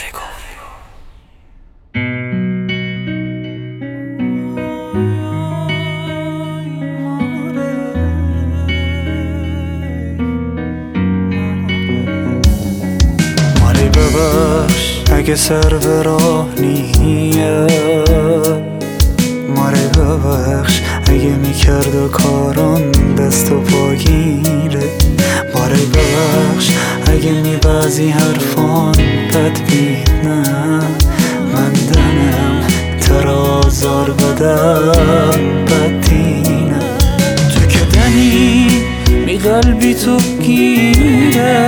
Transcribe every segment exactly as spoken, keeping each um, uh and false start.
ماری ببخش اگه سر به راه نیه، ماری ببخش اگه میکرد و کاران دست و پاگیره، ماری ببخش اگه میبازی حرفان بد بید نه، من دنم ترا آزار بدم بد دینه، تو که دنی می قلبی تو گیره،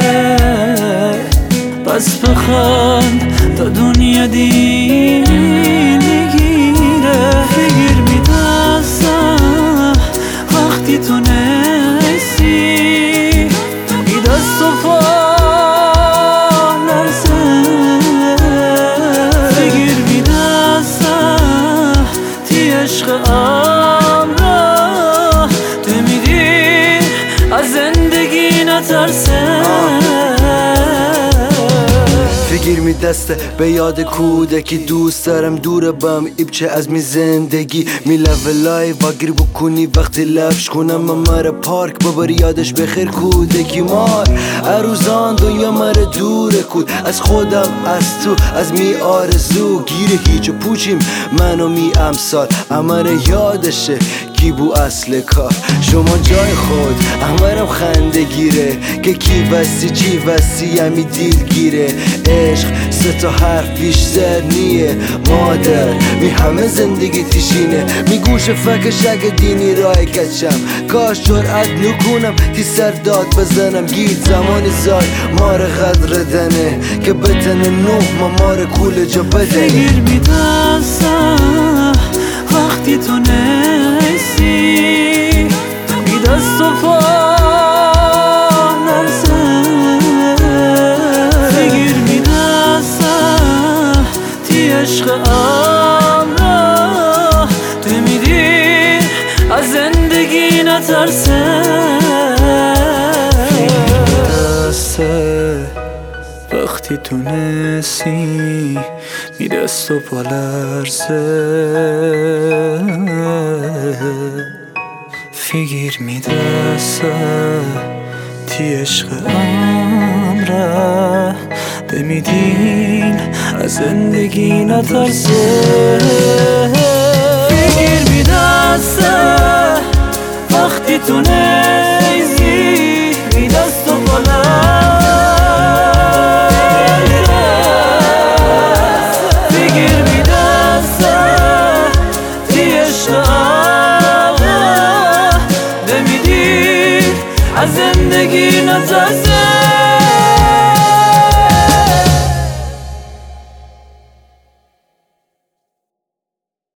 بس بخند تا دنیا دین نگیره، فکر می دستم وقتی تو نسی، بی دست و پا لرزه، فکر می دستم تی عشق امرا، تو میدی از زندگی نترسه، فکر می دسته به یاد کودکی، دوست دارم دور بام ایبچه از می زندگی، می لولای واگر بکنی وقتی لفش کنم مماره پارک ببری یادش بخیر کودکی، مار اروزان دنیا مره دوره کود از خودم از تو از می آرزو، گیره هیچ و پوچیم منو می امسال امره یادشه کی بو اصل کار، شما جای خود امرم خنده گیره که کی وسی چی وسی همی دیل گیره، عشق سه تا حرف بیشتر نیه، مادر می همه زندگی تیشینه، می گوش فکش اگه دینی رای کچم، کاش جرأت نکنم تی سر داد بزنم، گیر زمانی زای مار قدر دنه که بتنه نه ما مار کول جا بدنه، فکر می دستم وقتی تو نسی، بی دست و پا لرزه، فکر می دستم تی عشق امرا، تو میدی از زندگی نترسه، فکر می دسته وقتی تو نسی، بی دست و پا لرزه، فکر می دسته تی عشق امره، دمیدین از زندگی نترسه، فکر می دسته وقتی تو نیزی، بی دست و پا از زندگی نترسه.